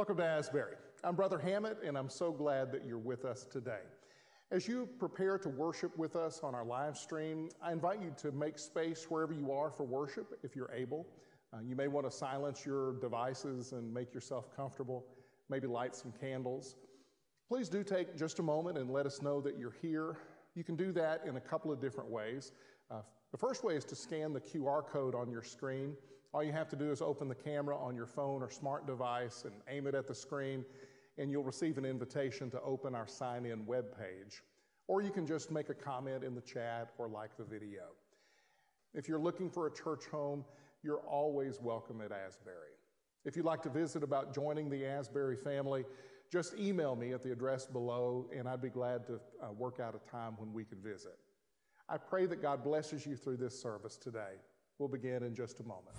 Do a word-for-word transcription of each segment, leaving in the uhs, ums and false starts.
Welcome to Asbury. I'm Brother Hammett, and I'm so glad that you're with us today. As you prepare to worship with us on our live stream, I invite you to make space wherever you are for worship, if you're able. Uh, you may want to silence your devices and make yourself comfortable, maybe light some candles. Please do take just a moment and let us know that you're here. You can do that in a couple of different ways. Uh, the first way is to scan the Q R code on your screen. All you have to do is open the camera on your phone or smart device and aim it at the screen, and you'll receive an invitation to open our sign-in webpage. Or you can just make a comment in the chat or like the video. If you're looking for a church home, you're always welcome at Asbury. If you'd like to visit about joining the Asbury family, just email me at the address below, and I'd be glad to uh, work out a time when we could visit. I pray that God blesses you through this service today. We'll begin in just a moment.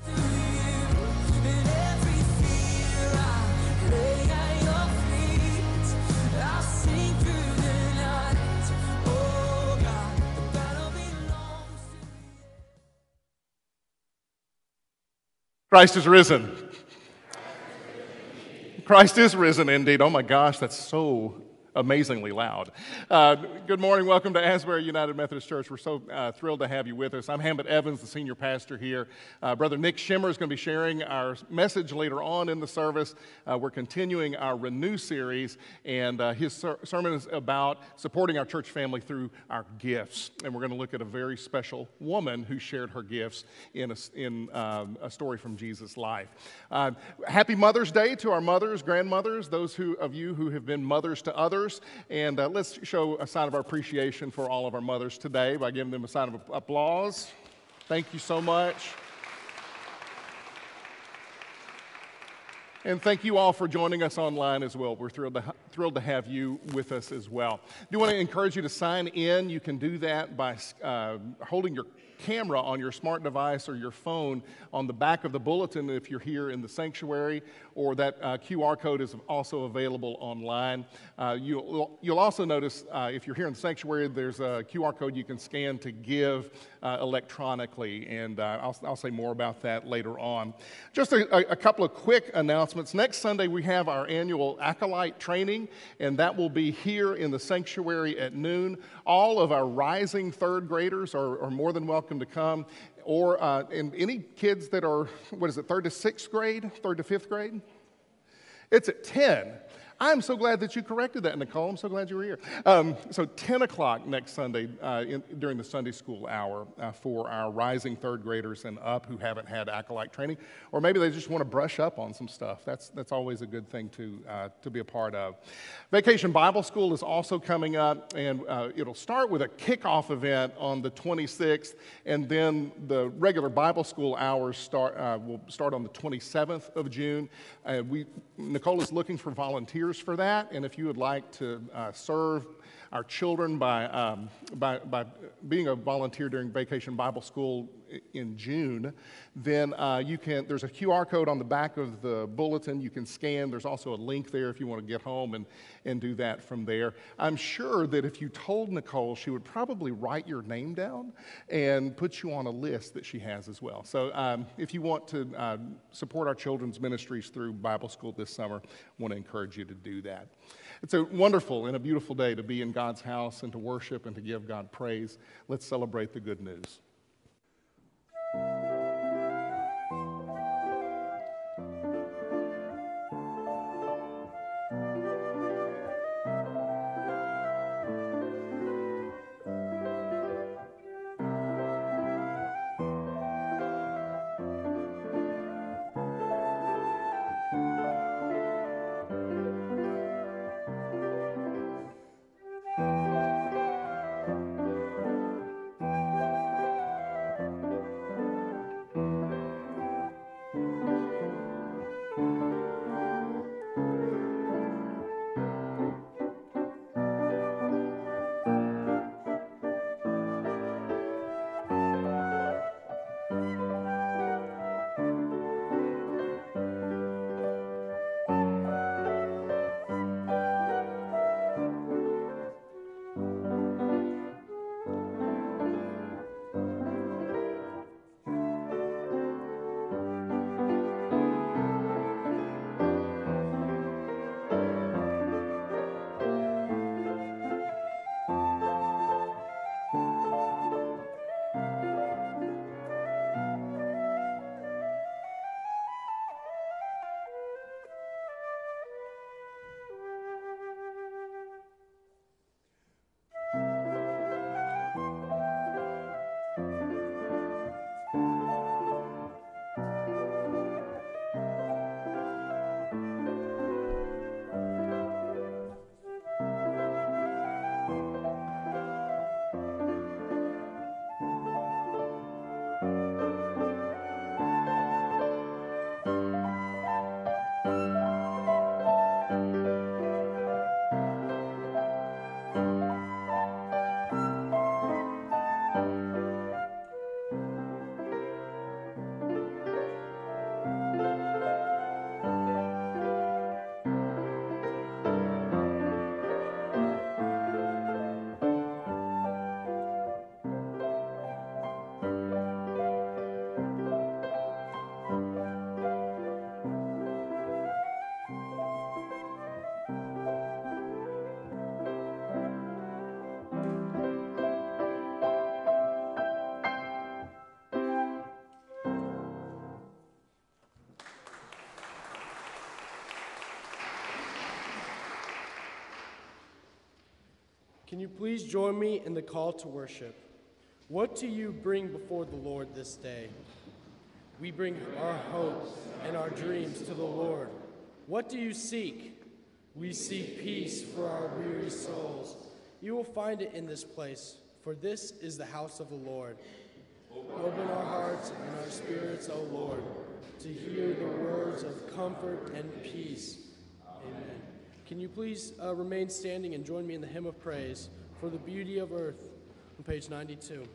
Christ is risen. Christ is risen indeed. Oh my gosh, that's so amazingly loud. Uh, good morning. Welcome to Asbury United Methodist Church. We're so uh, thrilled to have you with us. I'm Hammett Evans, the senior pastor here. Uh, Brother Nick Shimmer is going to be sharing our message later on in the service. Uh, we're continuing our Renew series, and uh, his ser- sermon is about supporting our church family through our gifts. And we're going to look at a very special woman who shared her gifts in a, in, um, a story from Jesus' life. Uh, happy Mother's Day to our mothers, grandmothers, those who, of you who have been mothers to others. And uh, let's show a sign of our appreciation for all of our mothers today by giving them a sign of applause. Thank you so much. And thank you all for joining us online as well. We're thrilled to, ha- thrilled to have you with us as well. I do want to encourage you to sign in. You can do that by uh, holding your camera on your smart device or your phone on the back of the bulletin if you're here in the sanctuary, or that uh, Q R code is also available online. Uh, you'll, you'll also notice uh, if you're here in the sanctuary, there's a Q R code you can scan to give uh, electronically, and uh, I'll, I'll say more about that later on. Just a, a couple of quick announcements. Next Sunday, we have our annual Acolyte training, and that will be here in the sanctuary at noon. All of our rising third graders are, are more than welcome to come, or uh, and any kids that are, what is it, third to sixth grade, third to fifth grade? It's at ten. I'm so glad that you corrected that, Nicole. I'm so glad you were here. Um, so ten o'clock next Sunday uh, in, during the Sunday school hour uh, for our rising third graders and up who haven't had Acolyte training, or maybe they just want to brush up on some stuff. That's that's always a good thing to uh, to be a part of. Vacation Bible School is also coming up, and uh, it'll start with a kickoff event on the twenty-sixth, and then the regular Bible school hours start uh, will start on the twenty-seventh of June. Uh, we Nicole is looking for volunteers for that, and if you would like to uh, serve our children by, um, by by being a volunteer during Vacation Bible School in June, then uh, you can, there's a Q R code on the back of the bulletin you can scan. There's also a link there if you want to get home and, and do that from there. I'm sure that if you told Nicole, she would probably write your name down and put you on a list that she has as well. So um, if you want to uh, support our children's ministries through Bible school this summer, I want to encourage you to do that. It's a wonderful and a beautiful day to be in God's house and to worship and to give God praise. Let's celebrate the good news. Can you please join me in the call to worship? What do you bring before the Lord this day? We bring our hopes and our dreams to the Lord. What do you seek? We seek peace for our weary souls. You will find it in this place, for this is the house of the Lord. Open our hearts and our spirits, O Lord, to hear the words of comfort and peace. Amen. Can you please uh, remain standing and join me in the hymn of praise, For the Beauty of Earth, on page ninety-two.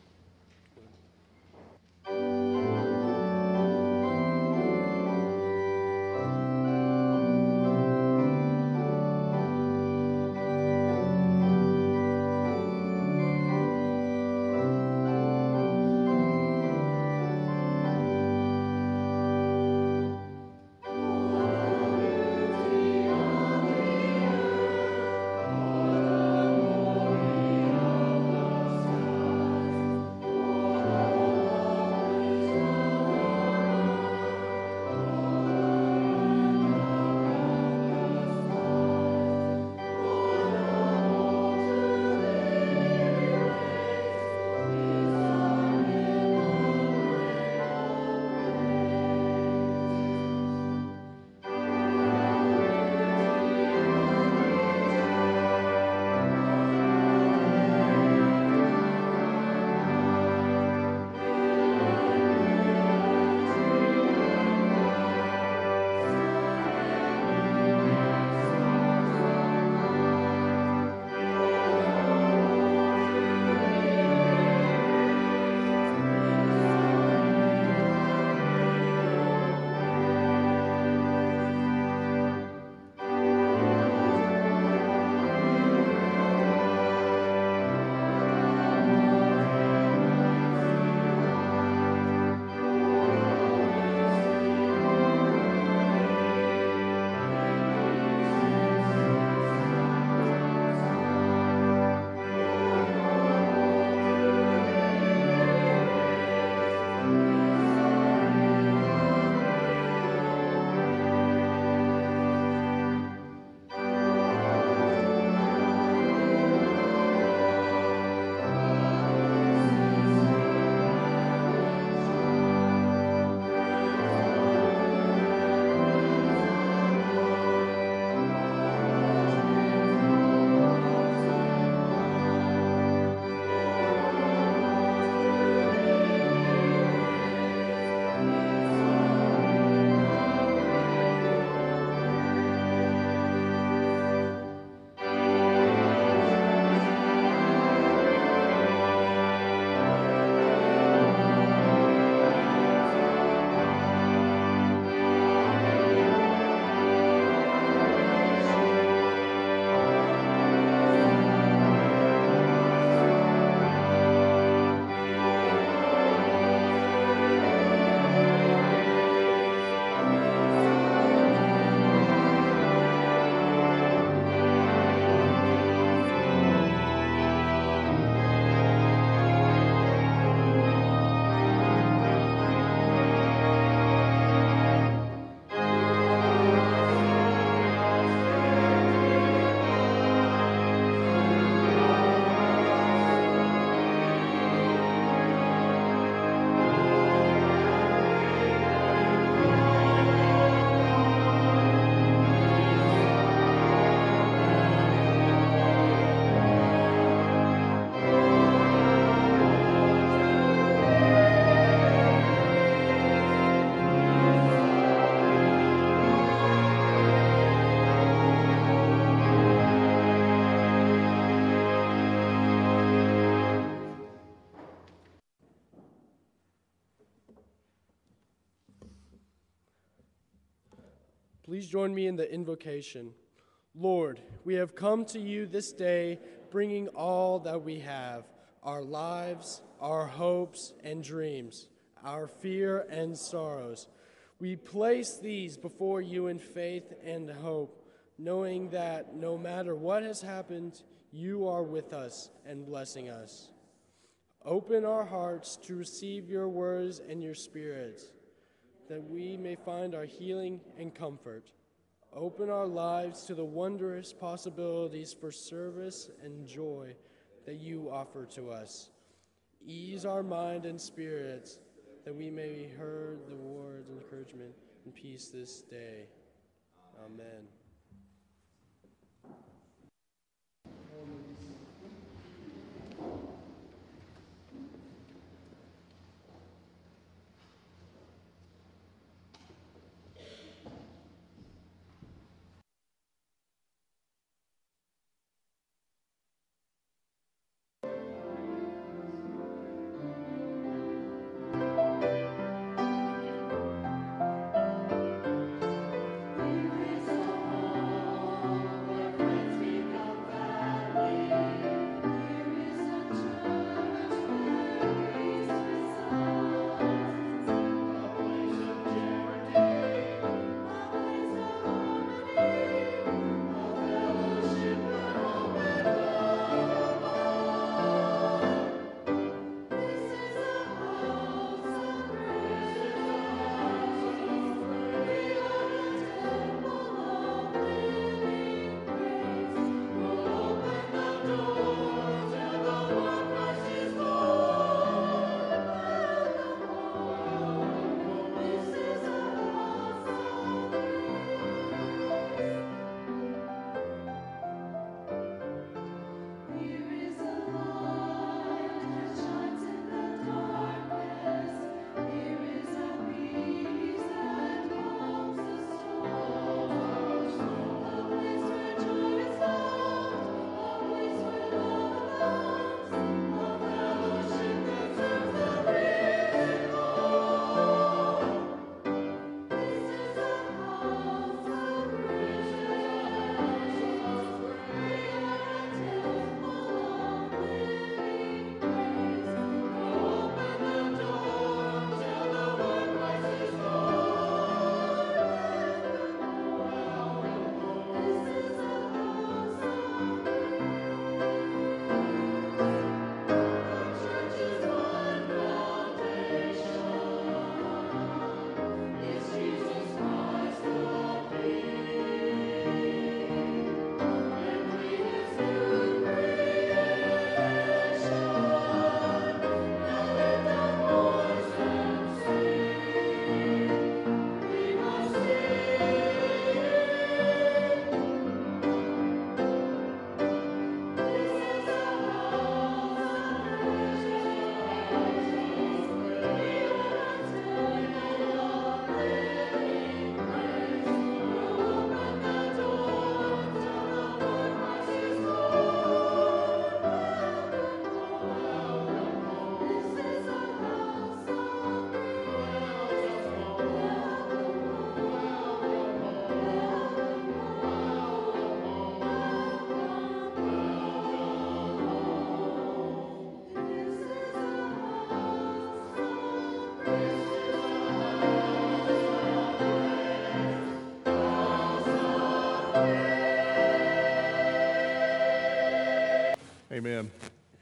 Please join me in the invocation. Lord, we have come to you this day, bringing all that we have, our lives, our hopes and dreams, our fear and sorrows. We place these before you in faith and hope, knowing that no matter what has happened, you are with us and blessing us. Open our hearts to receive your words and your spirits, that we may find our healing and comfort. Open our lives to the wondrous possibilities for service and joy that you offer to us. Ease our mind and spirits that we may hear the words of encouragement and peace this day. Amen. Amen.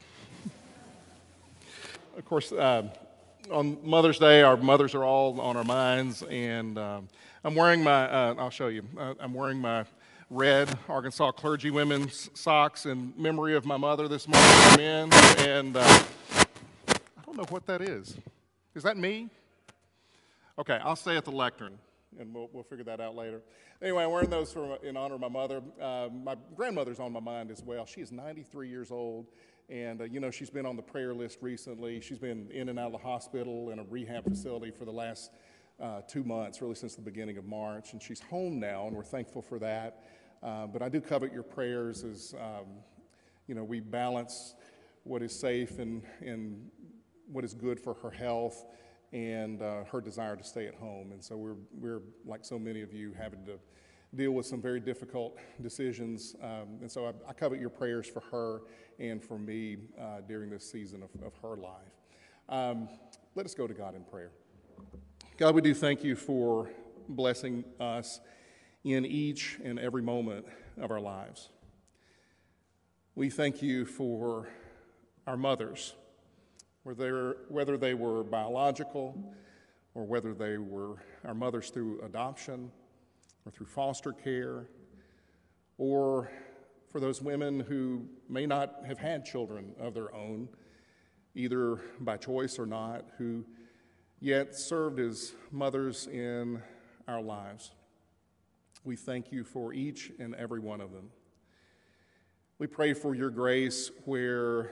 Of course, uh, on Mother's Day, our mothers are all on our minds, and um, I'm wearing my, uh, I'll show you, uh, I'm wearing my red Arkansas clergy women's socks in memory of my mother this morning. Amen. And uh, I don't know what that is. Is that me? Okay, I'll stay at the lectern, and we'll, we'll figure that out later. Anyway, I'm wearing those for, in honor of my mother. Uh, my grandmother's on my mind as well. She is ninety-three years old, and uh, you know, she's been on the prayer list recently. She's been in and out of the hospital in a rehab facility for the last uh, two months, really since the beginning of March, and she's home now, and we're thankful for that. Uh, but I do covet your prayers as, um, you know, we balance what is safe and, and what is good for her health and uh, her desire to stay at home. And so we're, we're, like so many of you, having to deal with some very difficult decisions. Um, and so I, I covet your prayers for her and for me uh, during this season of, of her life. Um, let us go to God in prayer. God, we do thank you for blessing us in each and every moment of our lives. We thank you for our mothers, whether, whether they were biological or whether they were our mothers through adoption or through foster care, or for those women who may not have had children of their own, either by choice or not, who yet served as mothers in our lives. We thank you for each and every one of them. We pray for your grace where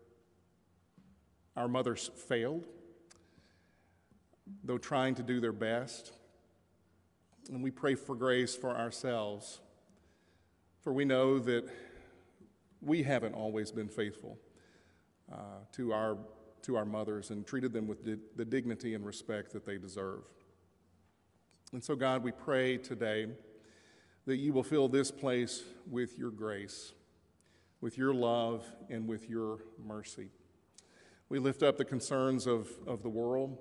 our mothers failed, though trying to do their best. And we pray for grace for ourselves, for we know that we haven't always been faithful uh, to our to our mothers and treated them with di- the dignity and respect that they deserve. And so, God, we pray today that you will fill this place with your grace, with your love, and with your mercy. We lift up the concerns of, of the world.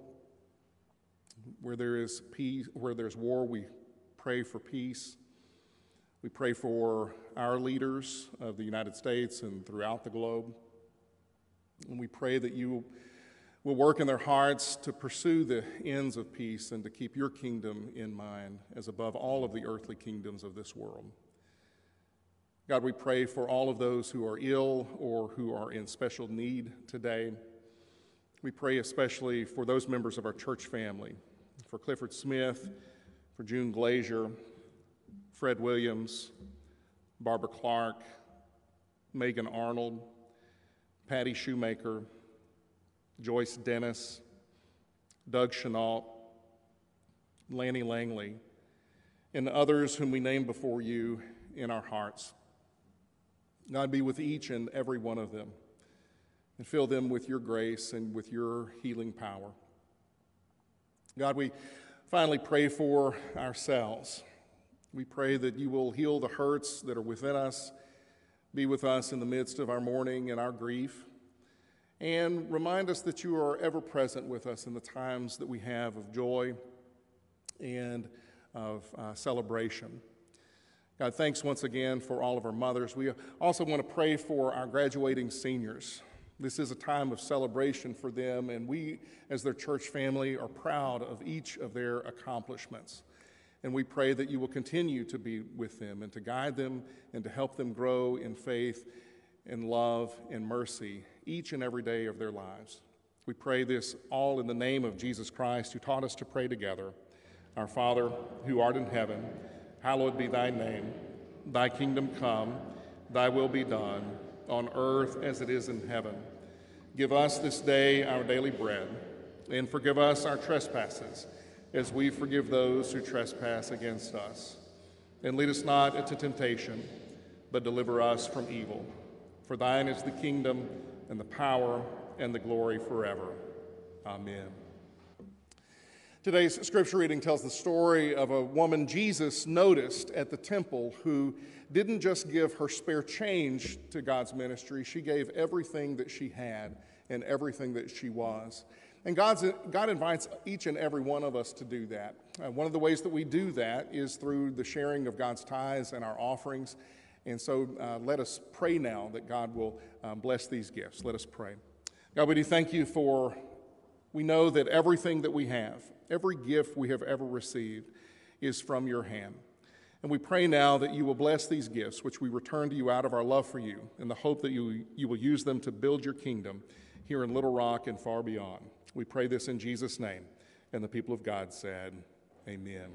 Where there is peace, where there's war, we pray for peace. We pray for our leaders of the United States and throughout the globe. And we pray that you will work in their hearts to pursue the ends of peace and to keep your kingdom in mind as above all of the earthly kingdoms of this world. God, we pray for all of those who are ill or who are in special need today. We pray especially for those members of our church family, for Clifford Smith, for June Glazier, Fred Williams, Barbara Clark, Megan Arnold, Patty Shoemaker, Joyce Dennis, Doug Chenault, Lanny Langley, and others whom we name before you in our hearts. God, be with each and every one of them and fill them with your grace and with your healing power. God, we finally pray for ourselves. We pray that you will heal the hurts that are within us, be with us in the midst of our mourning and our grief, and remind us that you are ever present with us in the times that we have of joy and of uh, celebration. God, thanks once again for all of our mothers. We also want to pray for our graduating seniors. This is a time of celebration for them, and we, as their church family, are proud of each of their accomplishments. And we pray that you will continue to be with them and to guide them and to help them grow in faith and love and mercy each and every day of their lives. We pray this all in the name of Jesus Christ, who taught us to pray together. Our Father, who art in heaven, hallowed be thy name. Thy kingdom come, thy will be done, on earth as it is in heaven. Give us this day our daily bread, and forgive us our trespasses, as we forgive those who trespass against us. And lead us not into temptation, but deliver us from evil. For thine is the kingdom, and the power, and the glory forever. Amen. Today's scripture reading tells the story of a woman Jesus noticed at the temple who didn't just give her spare change to God's ministry, she gave everything that she had and everything that she was. And God's, God invites each and every one of us to do that. Uh, one of the ways that we do that is through the sharing of God's tithes and our offerings. And so uh, let us pray now that God will um, bless these gifts. Let us pray. God, we do thank you for, we know that everything that we have, every gift we have ever received is from your hand. And we pray now that you will bless these gifts, which we return to you out of our love for you, in the hope that you, you will use them to build your kingdom here in Little Rock and far beyond. We pray this in Jesus' name. And the people of God said, amen.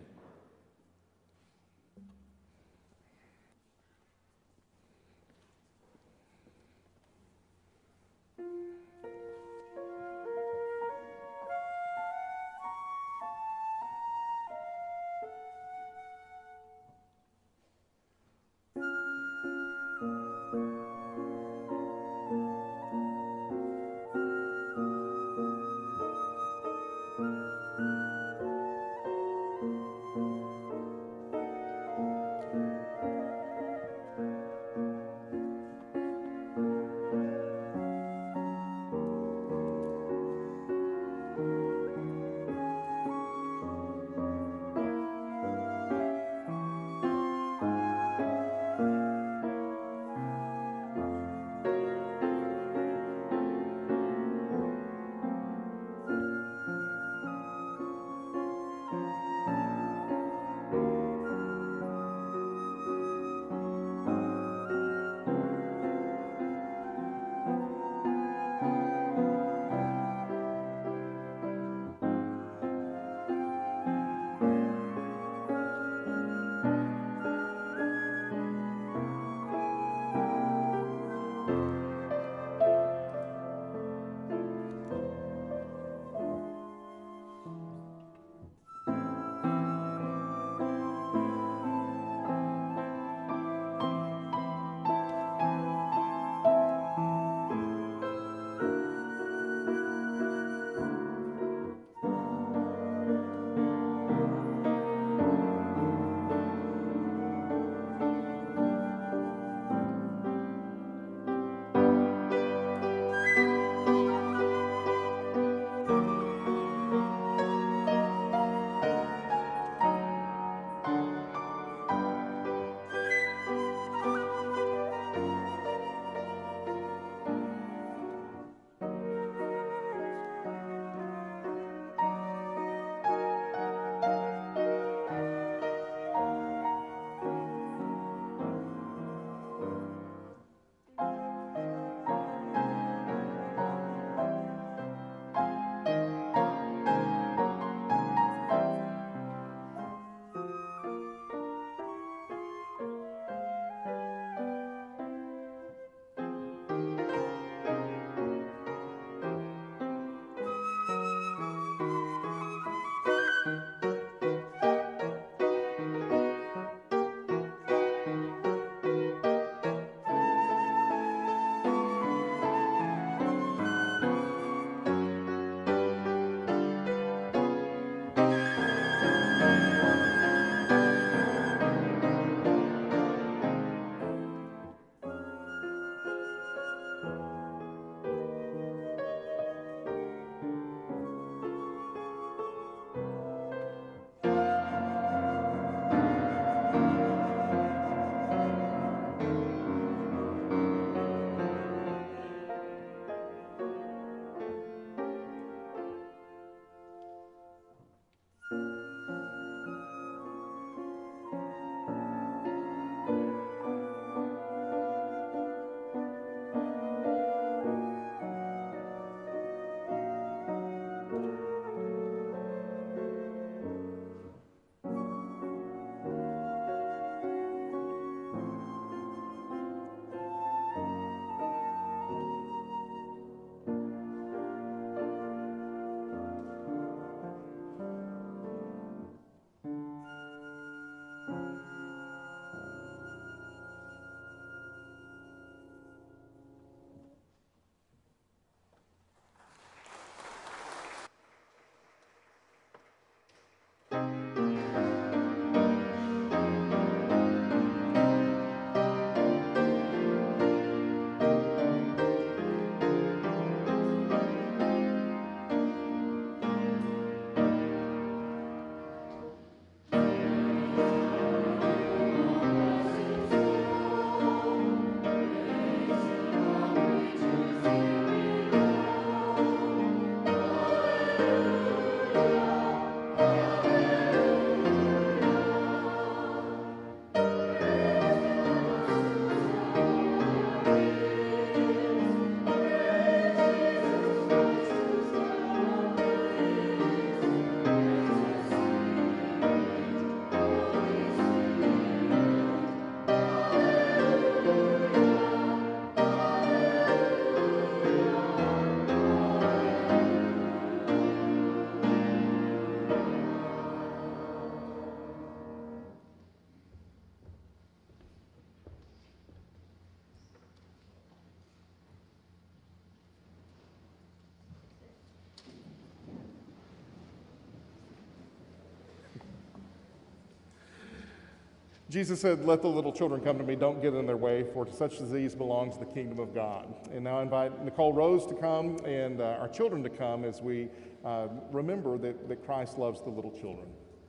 Jesus said, let the little children come to me, don't get in their way, for to such as these belongs the kingdom of God. And now I invite Nicole Rose to come and uh, our children to come as we uh, remember that, that Christ loves the little children.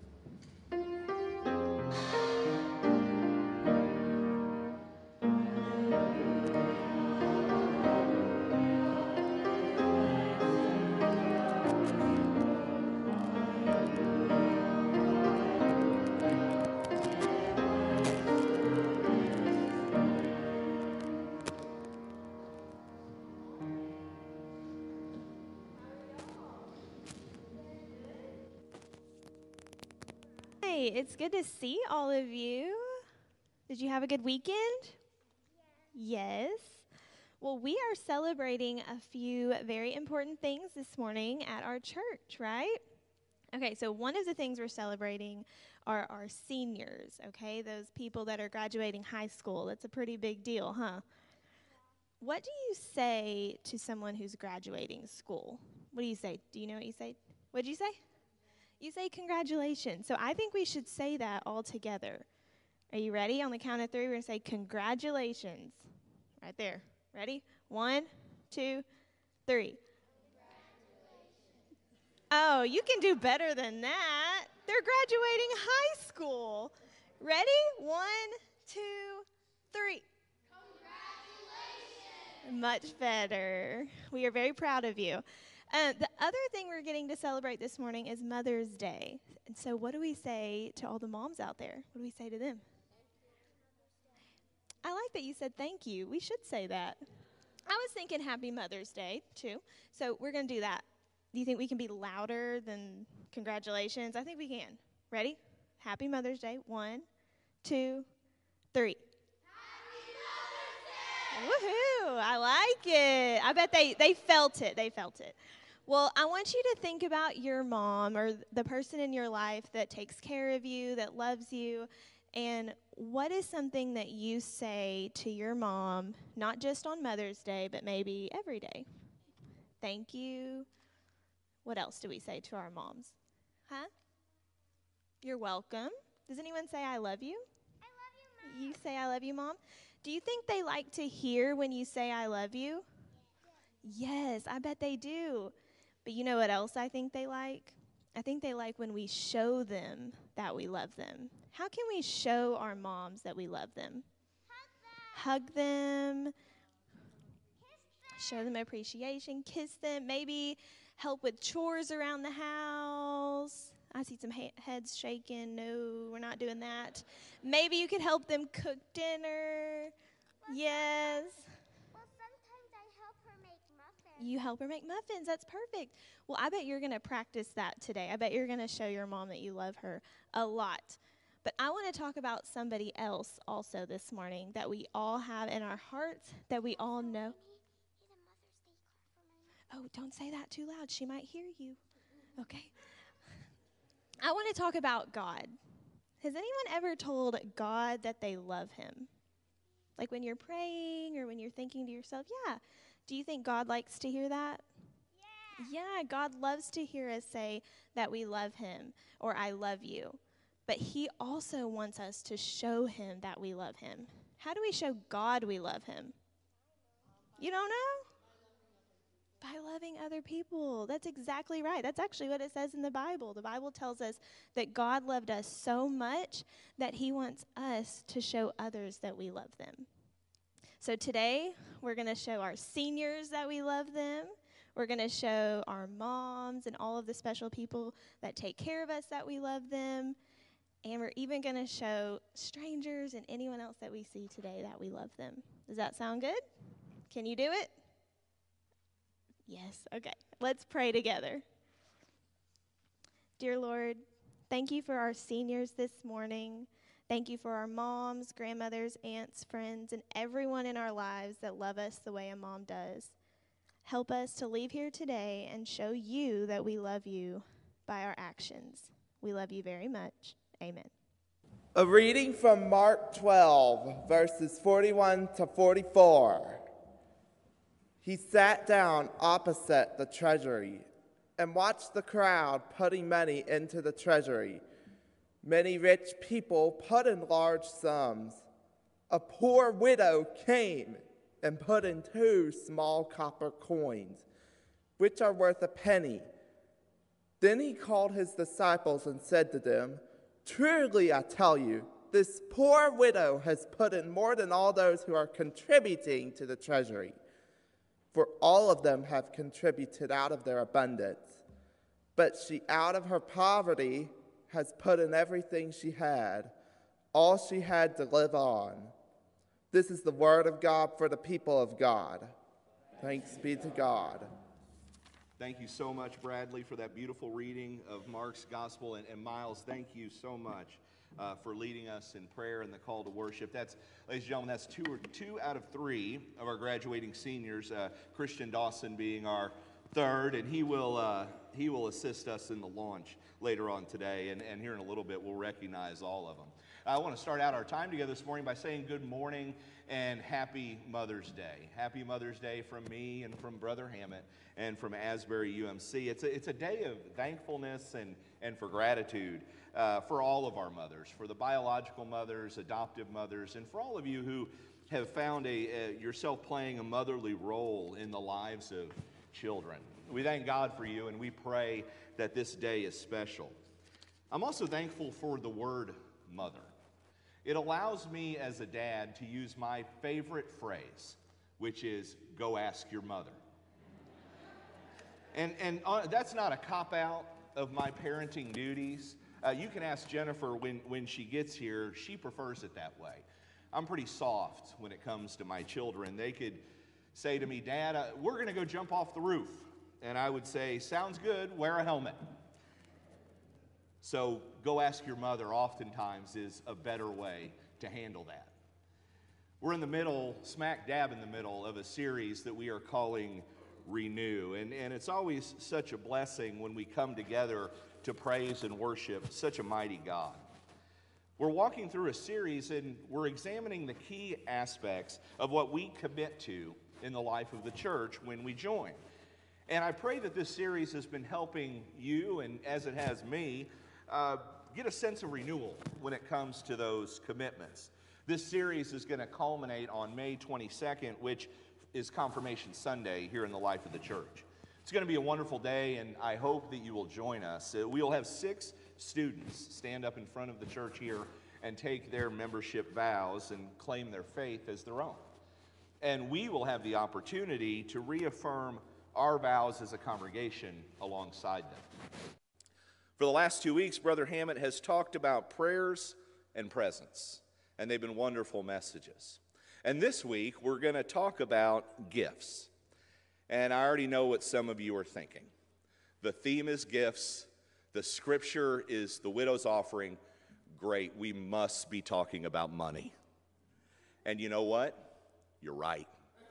It's good to see all of you. Did you have a good weekend? Yes. Yes. Well, we are celebrating a few very important things this morning at our church, right? Okay, so one of the things we're celebrating are our seniors, okay? Those people that are graduating high school. That's a pretty big deal, huh? What do you say to someone who's graduating school? What do you say? Do you know what you say? What did you say? You say congratulations. So I think we should say that all together. Are you ready? On the count of three, we're going to say congratulations. Right there. Ready? One, two, three. Oh, you can do better than that. They're graduating high school. Ready? One, two, three. Congratulations. Much better. We are very proud of you. Uh, the other thing we're getting to celebrate this morning is Mother's Day. And so what do we say to all the moms out there? What do we say to them? I like that you said thank you. We should say that. I was thinking Happy Mother's Day, too. So we're going to do that. Do you think we can be louder than congratulations? I think we can. Ready? Happy Mother's Day. One, two, three. Happy Mother's Day! Woohoo! I like it. I bet they, they felt it. They felt it. Well, I want you to think about your mom or the person in your life that takes care of you, that loves you, and what is something that you say to your mom, not just on Mother's Day, but maybe every day? Thank you. What else do we say to our moms? Huh? You're welcome. Does anyone say I love you? I love you, Mom. You say I love you, Mom? Do you think they like to hear when you say I love you? Yeah. Yes, I bet they do. But you know what else I think they like? I think they like when we show them that we love them. How can we show our moms that we love them? Hug them. Hug them. Kiss them. Show them appreciation. Kiss them. Maybe help with chores around the house. I see some ha- heads shaking. No, we're not doing that. Maybe you could help them cook dinner. Well, yes. Well, sometimes I help her make muffins. You help her make muffins. That's perfect. Well, I bet you're going to practice that today. I bet you're going to show your mom that you love her a lot. But I want to talk about somebody else also this morning that we all have in our hearts, that we all know. Oh, don't say that too loud. She might hear you. Okay. I want to talk about God. Has anyone ever told God that they love him? Like when you're praying or when you're thinking to yourself, yeah. Do you think God likes to hear that? Yeah. Yeah, God loves to hear us say that we love him or I love you. But he also wants us to show him that we love him. How do we show God we love him? You don't know? By loving other people. That's exactly right. That's actually what it says in the Bible. The Bible tells us that God loved us so much that he wants us to show others that we love them. So today, we're going to show our seniors that we love them. We're going to show our moms and all of the special people that take care of us that we love them. And we're even going to show strangers and anyone else that we see today that we love them. Does that sound good? Can you do it? Yes, okay. Let's pray together. Dear Lord, thank you for our seniors this morning. Thank you for our moms, grandmothers, aunts, friends, and everyone in our lives that love us the way a mom does. Help us to leave here today and show you that we love you by our actions. We love you very much. Amen. A reading from Mark twelve, verses forty-one to forty-four. He sat down opposite the treasury and watched the crowd putting money into the treasury. Many rich people put in large sums. A poor widow came and put in two small copper coins, which are worth a penny. Then he called his disciples and said to them, "Truly I tell you, this poor widow has put in more than all those who are contributing to the treasury. For all of them have contributed out of their abundance. But she, out of her poverty, has put in everything she had, all she had to live on." This is the word of God for the people of God. Thanks be to God. Thank you so much, Bradley, for that beautiful reading of Mark's Gospel. And, and Miles, thank you so much uh, for leading us in prayer and the call to worship. That's, ladies and gentlemen, that's two, or, two out of three of our graduating seniors, uh, Christian Dawson being our third, and he will, uh, he will assist us in the launch later on today. And, and here in a little bit, we'll recognize all of them. I want to start out our time together this morning by saying good morning and happy Mother's Day. Happy Mother's Day from me and from Brother Hammett and from Asbury U M C. It's a, it's a day of thankfulness and, and for gratitude uh, for all of our mothers, for the biological mothers, adoptive mothers, and for all of you who have found a, a, yourself playing a motherly role in the lives of children. We thank God for you, and we pray that this day is special. I'm also thankful for the word mother. It allows me as a dad to use my favorite phrase, which is, "Go ask your mother." And, and uh, that's not a cop-out of my parenting duties. Uh, you can ask Jennifer when, when she gets here. She prefers it that way. I'm pretty soft when it comes to my children. They could say to me, "Dad, uh, we're going to go jump off the roof." And I would say, "Sounds good, wear a helmet." So go ask your mother oftentimes is a better way to handle that. We're in the middle, smack dab in the middle of a series that we are calling Renew. And, and it's always such a blessing when we come together to praise and worship such a mighty God. We're walking through a series and we're examining the key aspects of what we commit to in the life of the church when we join. And I pray that this series has been helping you, and as it has me, Uh, get a sense of renewal when it comes to those commitments. This series is going to culminate on May twenty-second, which is Confirmation Sunday here in the life of the church. It's going to be a wonderful day, and I hope that you will join us. Uh, we will have six students stand up in front of the church here and take their membership vows and claim their faith as their own. And we will have the opportunity to reaffirm our vows as a congregation alongside them. For the last two weeks, Brother Hammett has talked about prayers and presence, and they've been wonderful messages. And this week, we're going to talk about gifts. And I already know what some of you are thinking. The theme is gifts. The scripture is the widow's offering. Great, we must be talking about money. And you know what? You're right.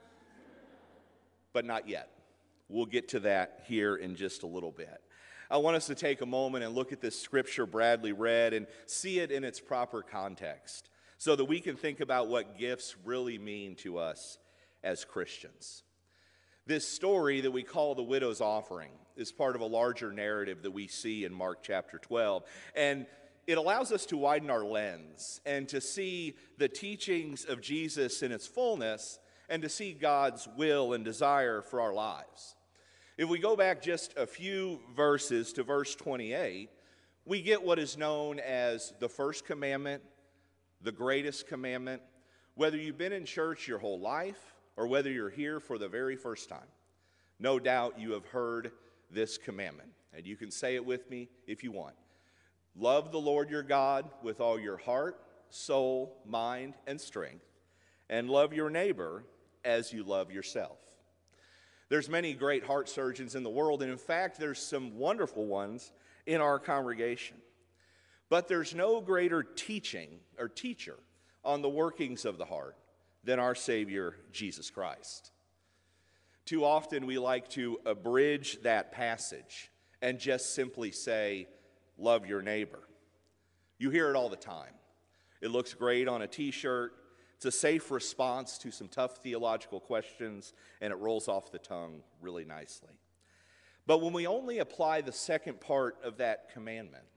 But not yet. We'll get to that here in just a little bit. I want us to take a moment and look at this scripture Bradley read and see it in its proper context so that we can think about what gifts really mean to us as Christians. This story that we call the widow's offering is part of a larger narrative that we see in Mark chapter twelve. And it allows us to widen our lens and to see the teachings of Jesus in its fullness and to see God's will and desire for our lives. If we go back just a few verses to verse twenty-eight, we get what is known as the first commandment, the greatest commandment, whether you've been in church your whole life or whether you're here for the very first time. No doubt you have heard this commandment, and you can say it with me if you want. Love the Lord your God with all your heart, soul, mind, and strength, and love your neighbor as you love yourself. There's many great heart surgeons in the world, and in fact, there's some wonderful ones in our congregation. But there's no greater teaching or teacher on the workings of the heart than our Savior, Jesus Christ. Too often we like to abridge that passage and just simply say, love your neighbor. You hear it all the time. It looks great on a t-shirt. It's a safe response to some tough theological questions, and it rolls off the tongue really nicely. But when we only apply the second part of that commandment,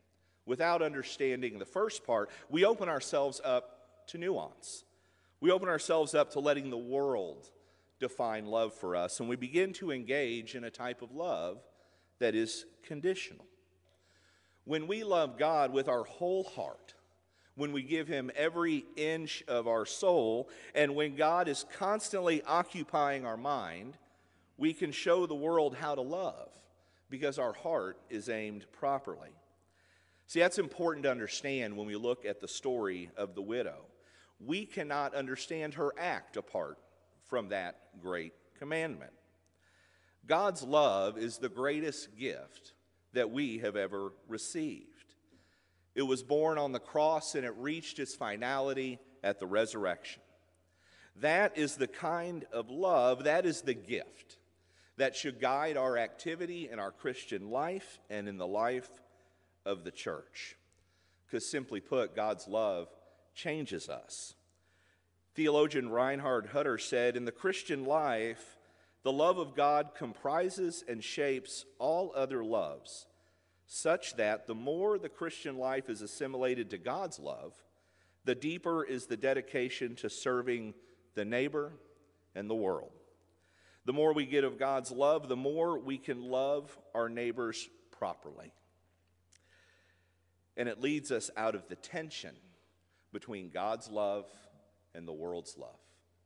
Without understanding the first part, we open ourselves up to nuance. We open ourselves up to letting the world define love for us, and we begin to engage in a type of love that is conditional. When we love God with our whole heart, when we give him every inch of our soul, and when God is constantly occupying our mind, we can show the world how to love because our heart is aimed properly. See, that's important to understand when we look at the story of the widow. We cannot understand her act apart from that great commandment. God's love is the greatest gift that we have ever received. It was born on the cross and it reached its finality at the resurrection. That is the kind of love, that is the gift that should guide our activity in our Christian life and in the life of the church. Because simply put, God's love changes us. Theologian Reinhard Hutter said, "In the Christian life, the love of God comprises and shapes all other loves, such that the more the Christian life is assimilated to God's love, the deeper is the dedication to serving the neighbor and the world. The more we get of God's love, the more we can love our neighbors properly." And it leads us out of the tension between God's love and the world's love.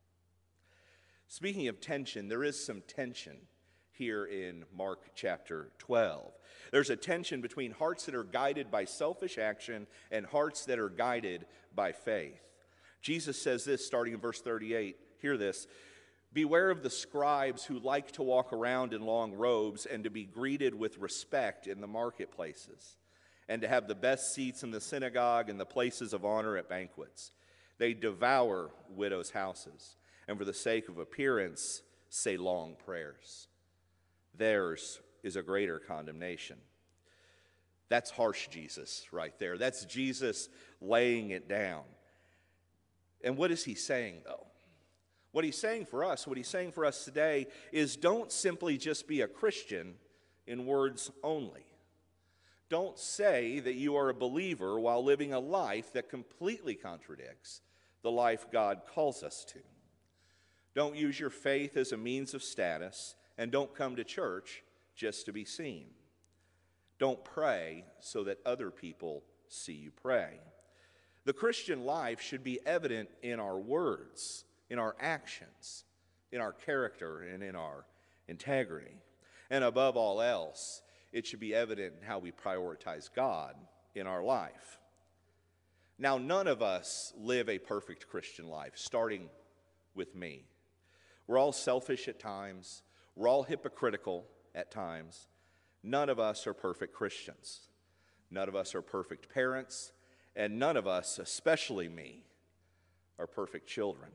Speaking of tension, there is some tension here in Mark chapter twelve. There's a tension between hearts that are guided by selfish action and hearts that are guided by faith. Jesus says this starting in verse thirty-eight. Hear this. "Beware of the scribes who like to walk around in long robes and to be greeted with respect in the marketplaces, and to have the best seats in the synagogue and the places of honor at banquets. They devour widows' houses, and for the sake of appearance say long prayers. Theirs is a greater condemnation." That's harsh Jesus right there. That's Jesus laying it down. And what is he saying, though? What he's saying for us, what he's saying for us today is don't simply just be a Christian in words only. Don't say that you are a believer while living a life that completely contradicts the life God calls us to. Don't use your faith as a means of status, and don't come to church just to be seen. Don't pray so that other people see you pray. The Christian life should be evident in our words, in our actions, in our character, and in our integrity. And above all else, it should be evident in how we prioritize God in our life. Now, none of us live a perfect Christian life, starting with me. We're all selfish at times. We're all hypocritical at times. None of us are perfect Christians. None of us are perfect parents. And none of us, especially me, are perfect children.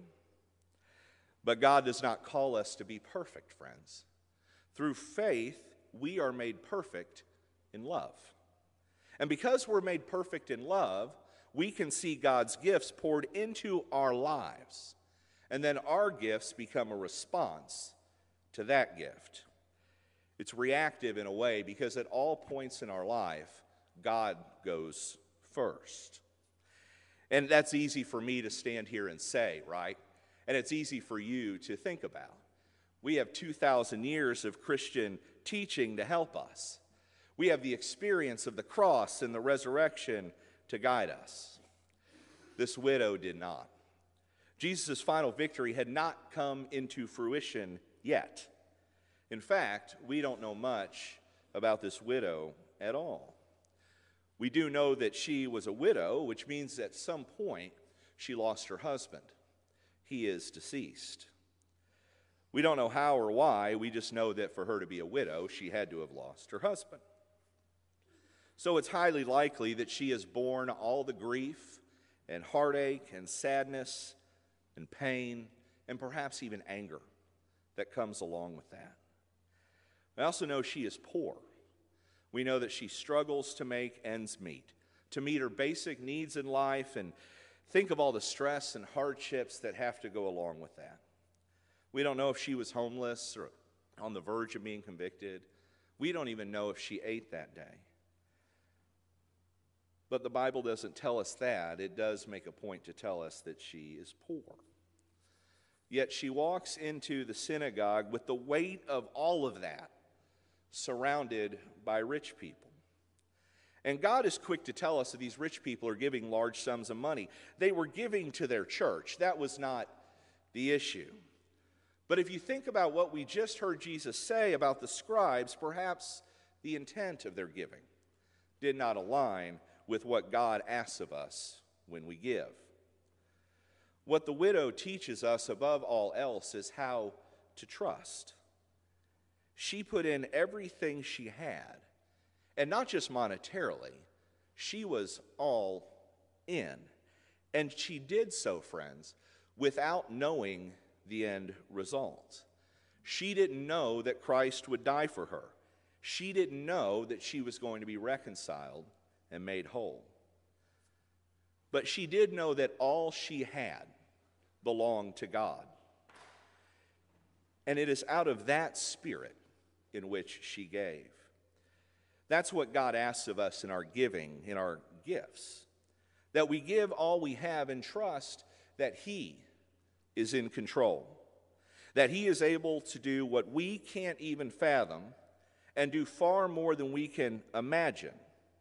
But God does not call us to be perfect, friends. Through faith, we are made perfect in love. And because we're made perfect in love, we can see God's gifts poured into our lives. And then our gifts become a response to that gift. It's reactive in a way because at all points in our life, God goes first. And that's easy for me to stand here and say, right? And it's easy for you to think about. We have two thousand years of Christian teaching to help us. We have the experience of the cross and the resurrection to guide us. This widow did not. Jesus' final victory had not come into fruition yet. In fact, we don't know much about this widow at all. We do know that she was a widow, which means at some point she lost her husband. He is deceased. We don't know how or why, we just know that for her to be a widow, she had to have lost her husband. So it's highly likely that she has borne all the grief and heartache and sadness and pain and perhaps even anger that comes along with that. I also know she is poor. We know that she struggles to make ends meet, to meet her basic needs in life, and think of all the stress and hardships that have to go along with that. We don't know if she was homeless or on the verge of being convicted. We don't even know if she ate that day. But the Bible doesn't tell us that. It does make a point to tell us that she is poor. Yet she walks into the synagogue with the weight of all of that, surrounded by rich people. And God is quick to tell us that these rich people are giving large sums of money. They were giving to their church. That was not the issue. But if you think about what we just heard Jesus say about the scribes, perhaps the intent of their giving did not align with what God asks of us when we give. What the widow teaches us above all else is how to trust. She put in everything she had, and not just monetarily. She was all in. And she did so, friends, without knowing the end result. She didn't know that Christ would die for her. She didn't know that she was going to be reconciled and made whole. But she did know that all she had belonged to God. And it is out of that spirit in which she gave. That's what God asks of us in our giving, in our gifts. That we give all we have and trust that He is in control. That He is able to do what we can't even fathom and do far more than we can imagine.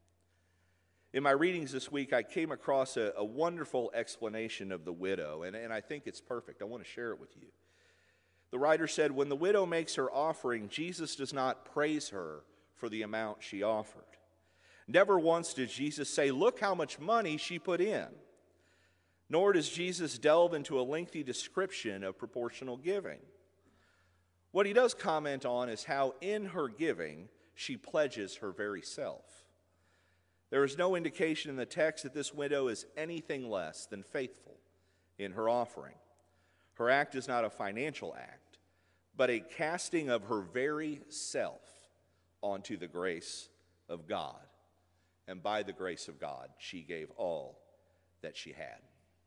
In my readings this week, I came across a, a wonderful explanation of the widow, and, and I think it's perfect. I want to share it with you. The writer said, when the widow makes her offering, Jesus does not praise her for the amount she offered. Never once did Jesus say, look how much money she put in. Nor does Jesus delve into a lengthy description of proportional giving. What he does comment on is how in her giving she pledges her very self. There is no indication in the text that this widow is anything less than faithful in her offering. Her act is not a financial act, but a casting of her very self onto the grace of God. And by the grace of God, she gave all that she had.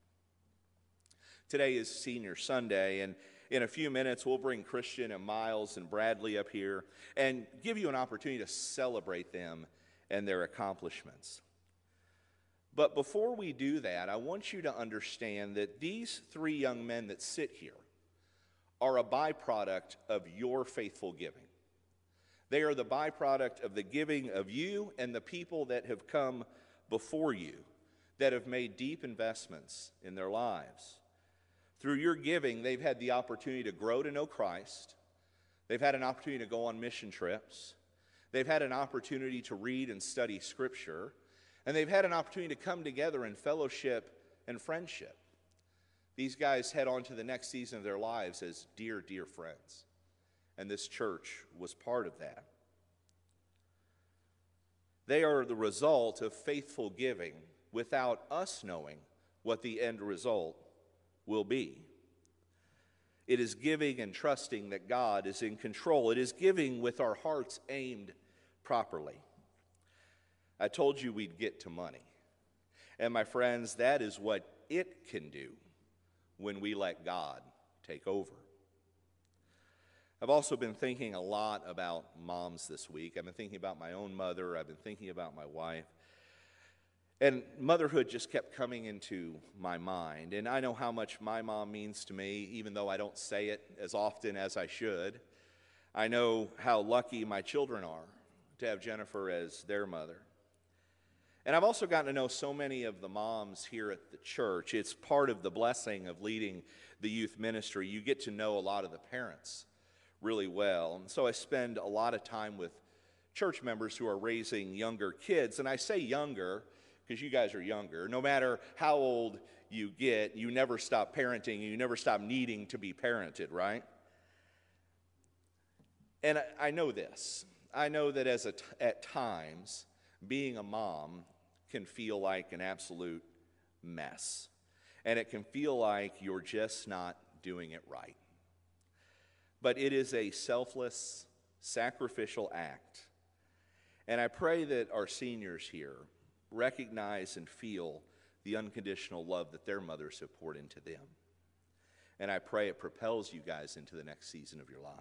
Today is Senior Sunday, and in a few minutes we'll bring Christian and Miles and Bradley up here and give you an opportunity to celebrate them and their accomplishments. But before we do that, I want you to understand that these three young men that sit here are a byproduct of your faithful giving. They are the byproduct of the giving of you and the people that have come before you, that have made deep investments in their lives. Through your giving, they've had the opportunity to grow to know Christ. They've had an opportunity to go on mission trips. They've had an opportunity to read and study Scripture. And they've had an opportunity to come together in fellowship and friendship. These guys head on to the next season of their lives as dear, dear friends. And this church was part of that. They are the result of faithful giving without us knowing what the end result will be. It is giving and trusting that God is in control. It is giving with our hearts aimed properly. I told you we'd get to money. And my friends, that is what it can do when we let God take over. I've also been thinking a lot about moms this week. I've been thinking about my own mother. I've been thinking about my wife. And motherhood just kept coming into my mind. And I know how much my mom means to me, even though I don't say it as often as I should. I know how lucky my children are to have Jennifer as their mother. And I've also gotten to know so many of the moms here at the church. It's part of the blessing of leading the youth ministry. You get to know a lot of the parents really well. And so I spend a lot of time with church members who are raising younger kids. And I say younger because you guys are younger. No matter how old you get, you never stop parenting, and you never stop needing to be parented, right? And I, I know this. I know that as a t- at times, being a mom can feel like an absolute mess. And it can feel like you're just not doing it right. But it is a selfless, sacrificial act. And I pray that our seniors here recognize and feel the unconditional love that their mothers have poured into them. And I pray it propels you guys into the next season of your life.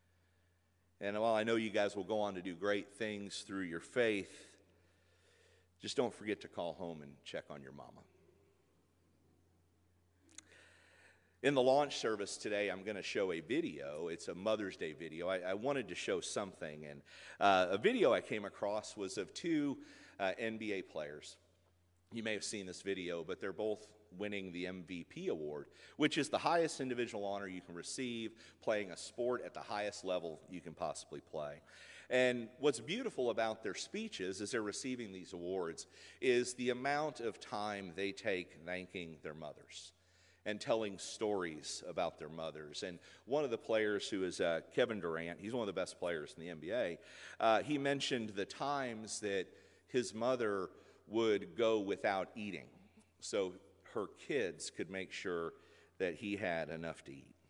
And while I know you guys will go on to do great things through your faith, Just don't forget to call home and check on your mama. In the launch service today, I'm going to show a video. It's a Mother's Day video. I, I wanted to show something, and uh, a video I came across was of two uh, N B A players. You may have seen this video, but they're both winning the M V P award, which is the highest individual honor you can receive, playing a sport at the highest level you can possibly play. And what's beautiful about their speeches as they're receiving these awards is the amount of time they take thanking their mothers and telling stories about their mothers. And one of the players, who is uh, Kevin Durant, he's one of the best players in the N B A, uh, he mentioned the times that his mother would go without eating so her kids could make sure that he had enough to eat.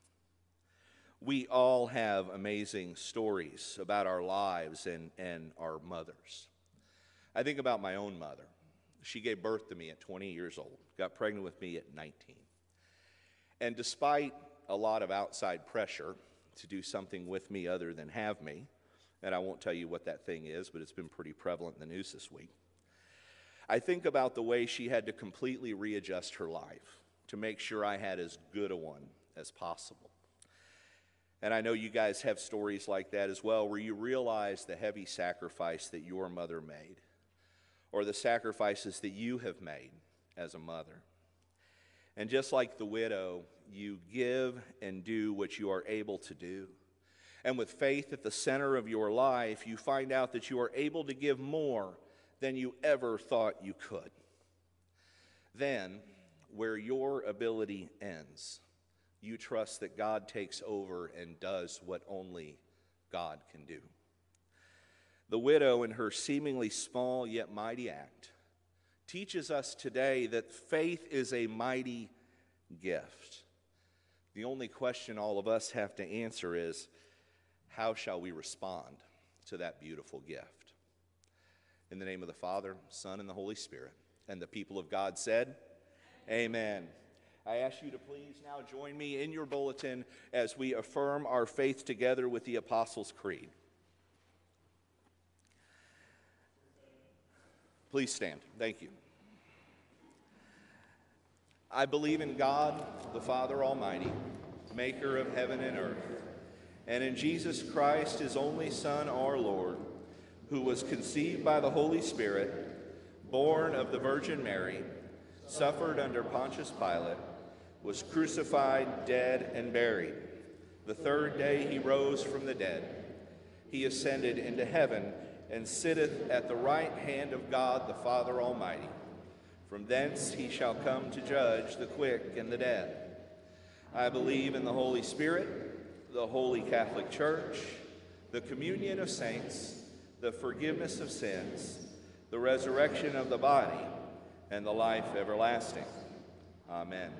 We all have amazing stories about our lives and, and our mothers. I think about my own mother. She gave birth to me at twenty years old, got pregnant with me at nineteen. And despite a lot of outside pressure to do something with me other than have me, and I won't tell you what that thing is, but it's been pretty prevalent in the news this week, I think about the way she had to completely readjust her life to make sure I had as good a one as possible. And I know you guys have stories like that as well, where you realize the heavy sacrifice that your mother made, or the sacrifices that you have made as a mother. And just like the widow, you give and do what you are able to do. And with faith at the center of your life, you find out that you are able to give more than you ever thought you could. Then, where your ability ends, you trust that God takes over and does what only God can do. The widow, in her seemingly small yet mighty act, teaches us today that faith is a mighty gift. The only question all of us have to answer is, how shall we respond to that beautiful gift? In the name of the Father, Son, and the Holy Spirit. And the people of God said, Amen. I ask you to please now join me in your bulletin as we affirm our faith together with the Apostles' Creed. Please stand. Thank you. I believe in God, the Father Almighty, maker of heaven and earth, and in Jesus Christ, his only Son, our Lord, who was conceived by the Holy Spirit, born of the Virgin Mary, suffered under Pontius Pilate, was crucified, dead, and buried. The third day he rose from the dead. He ascended into heaven and sitteth at the right hand of God the Father Almighty. From thence he shall come to judge the quick and the dead. I believe in the Holy Spirit, the Holy Catholic Church, the communion of saints, the forgiveness of sins, the resurrection of the body, and the life everlasting. Amen.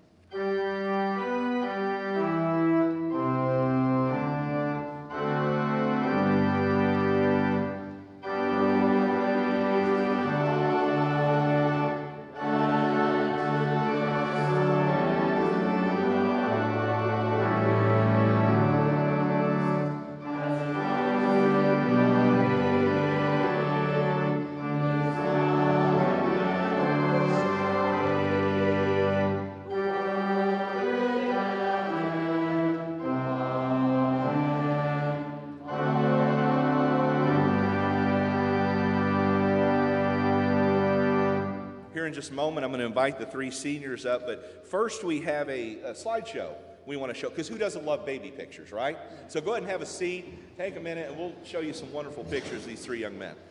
In just a moment, I'm going to invite the three seniors up, but first we have a, a slideshow we want to show, because who doesn't love baby pictures, right? So go ahead and have a seat, take a minute, and we'll show you some wonderful pictures of these three young men.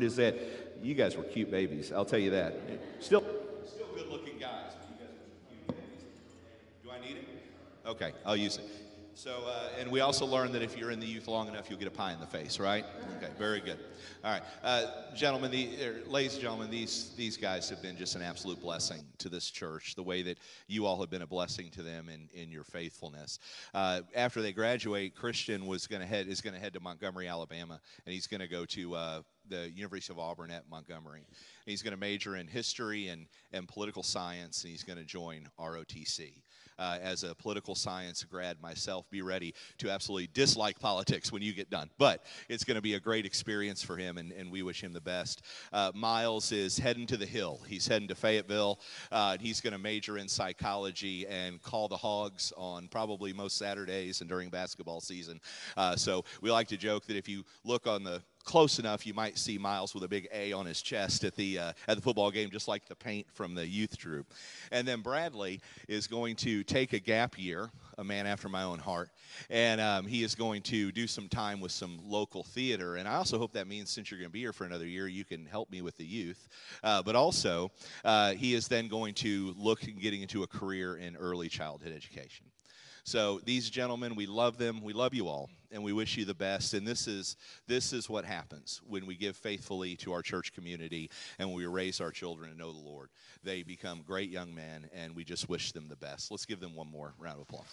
is that you guys were cute babies. I'll tell you that. Still, still good-looking guys, but you guys were cute babies. Do I need it? Okay, I'll use it. So, uh, and we also learned that if you're in the youth long enough, you'll get a pie in the face, right? Okay, very good. All right, uh, gentlemen, the, er, ladies and gentlemen, these these guys have been just an absolute blessing to this church. The way that you all have been a blessing to them in, in your faithfulness. Uh, after they graduate, Christian was going to head is going to head to Montgomery, Alabama, and he's going to go to uh, the University of Auburn at Montgomery. And he's going to major in history and and political science, and he's going to join R O T C. Uh, as a political science grad myself, be ready to absolutely dislike politics when you get done. But it's going to be a great experience for him, and, and we wish him the best. Uh, Miles is heading to the Hill. He's heading to Fayetteville. Uh, and he's going to major in psychology and call the Hogs on probably most Saturdays and during basketball season. Uh, so we like to joke that if you look on the close enough, you might see Miles with a big A on his chest at the uh, at the football game, just like the paint from the youth troop. And then Bradley is going to take a gap year, a man after my own heart, and um, he is going to do some time with some local theater. And I also hope that means since you're going to be here for another year, you can help me with the youth. Uh, but also, uh, he is then going to look at getting into a career in early childhood education. So these gentlemen, we love them. We love you all, and we wish you the best. And this is this is what happens when we give faithfully to our church community and when we raise our children to know the Lord. They become great young men, and we just wish them the best. Let's give them one more round of applause.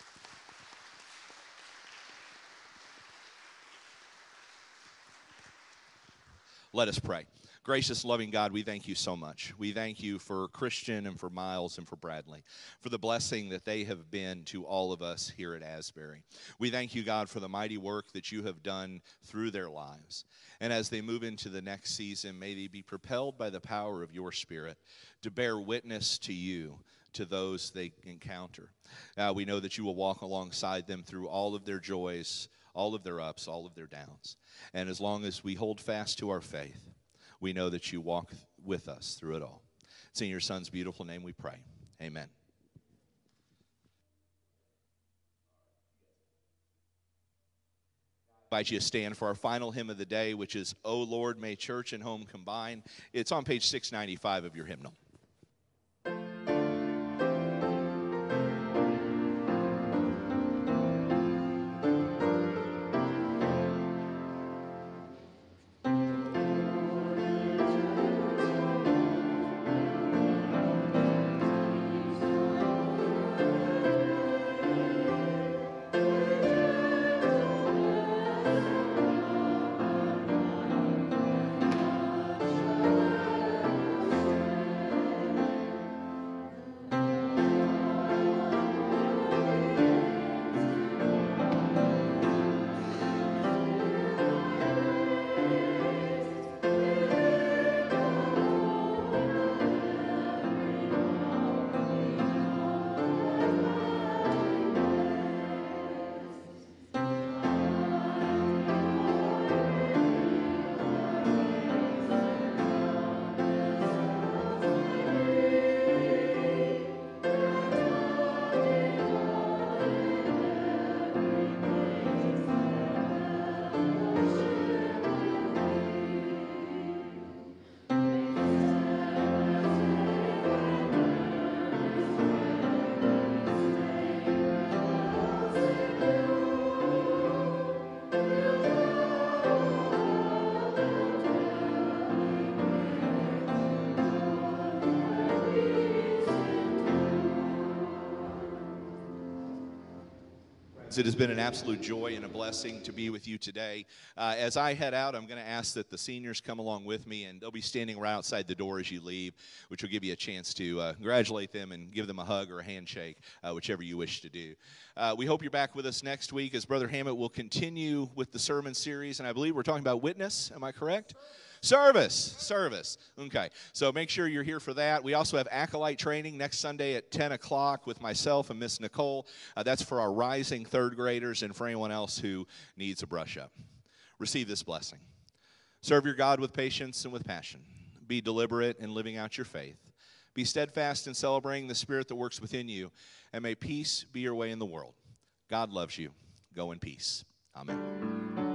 Let us pray. Gracious, loving God, we thank you so much. We thank you for Christian and for Miles and for Bradley, for the blessing that they have been to all of us here at Asbury. We thank you, God, for the mighty work that you have done through their lives. And as they move into the next season, may they be propelled by the power of your Spirit to bear witness to you, to those they encounter. Uh, we know that you will walk alongside them through all of their joys, all of their ups, all of their downs. And as long as we hold fast to our faith, we know that you walk with us through it all. It's in your Son's beautiful name we pray. Amen. I invite you to stand for our final hymn of the day, which is, O Lord, May Church and Home Combine. It's on page six ninety-five of your hymnal. It has been an absolute joy and a blessing to be with you today. Uh, as I head out, I'm going to ask that the seniors come along with me, and they'll be standing right outside the door as you leave, which will give you a chance to uh, congratulate them and give them a hug or a handshake, uh, whichever you wish to do. Uh, we hope you're back with us next week as Brother Hammett will continue with the sermon series, and I believe we're talking about witness. Am I correct? Service, service. Okay, so make sure you're here for that. We also have Acolyte training next Sunday at ten o'clock with myself and Miss Nicole. Uh, that's for our rising third graders and for anyone else who needs a brush up. Receive this blessing. Serve your God with patience and with passion. Be deliberate in living out your faith. Be steadfast in celebrating the Spirit that works within you, and may peace be your way in the world. God loves you. Go in peace. Amen.